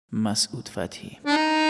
مسعود فتحی.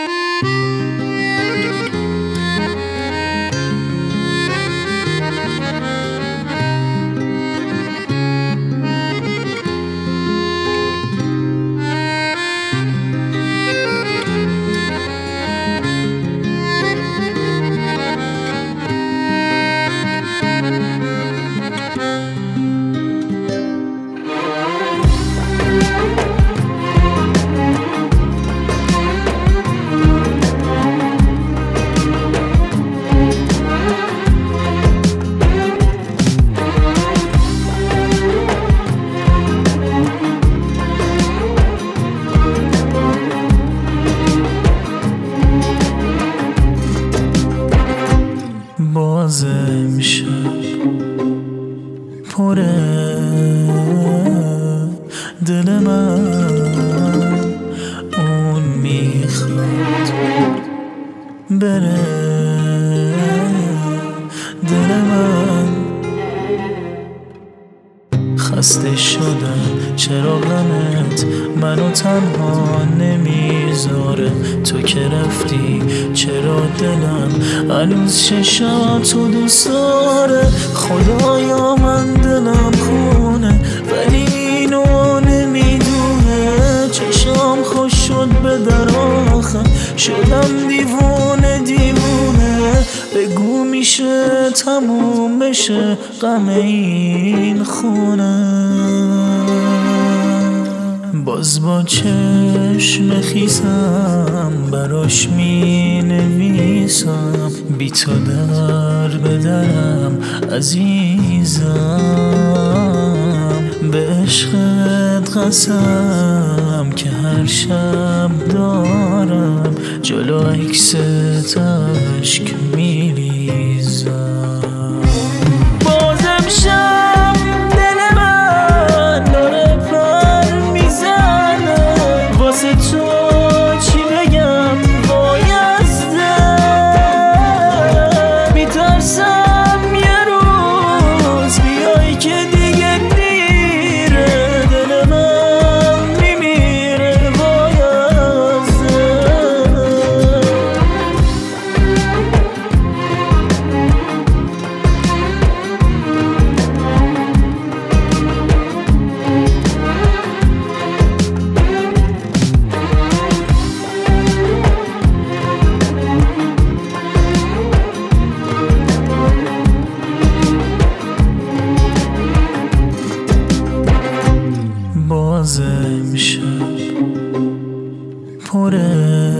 باز امشب پره دل من، اون میخواد بره دل من. خسته شدم چرا غمت منو تنها نمیذاره، تو که رفتی چرا دلم هنوز چشاتو دوست داره. خدایا من دلم خونه ولی اینو نمیدونه، چشام خوش شد به در آخر شدم دیوونه دیوونه. بگو میشه تموم بشه غم این خونه. باز با چشم خیسم براش می نویسم، بی تو در به درم عزیزم. به عشقت قسم که هر شب دارم جلو عکست اشک میریزم. باز امشب دل من داره پر میزنه، واسه تو چی بگم بایسته. میترسم یه روز بیای که دیگه دیره، دل من میمیره بایسته. باز امشب پره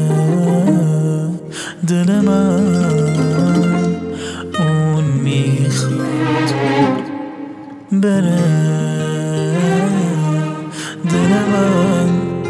دل من، اون میخواد بره دل من.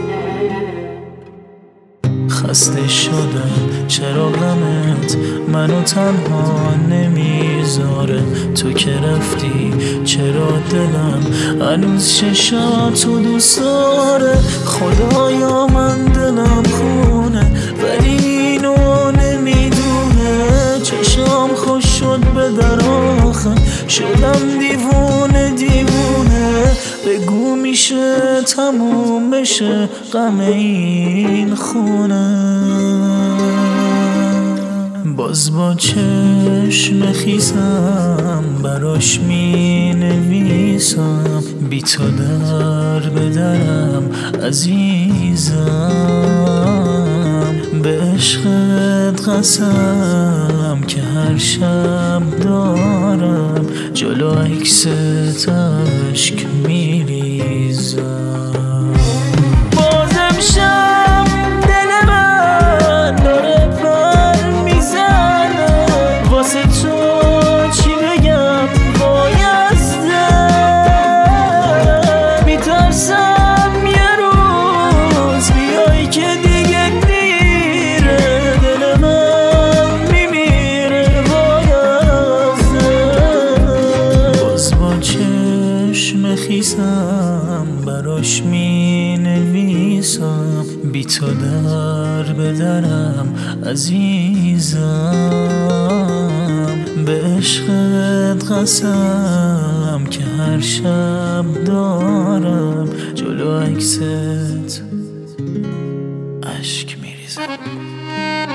خسته شدم چرا غمت منو تنها نمیذاره، تو که رفتی چرا دلم هنوز چشاتو دوست داره. خدایا من دلم خونه ولی اینو نمیدونه، چشام خوش شد به در آخر شدم دیوونه دیوونه. بگو میشه تموم بشه غم این خونه. باز با چشم خیسم براش می نویسم، بی تو در به درم عزیزم. به عشقت قسم که هر شب دارم جلو عکست اشک میریزم. باز امشب دل من داره پر میزنه، واسه تو چی بگم بایسته. میترسم یه روز بیای که دیگه دیره، دل من میمیره بایسته. باز با چشم خیسم براش می نویسم، بی تو در به درم عزیزم. به عشقت قسم که هر شب دارم جلو عکست اشک میریزم.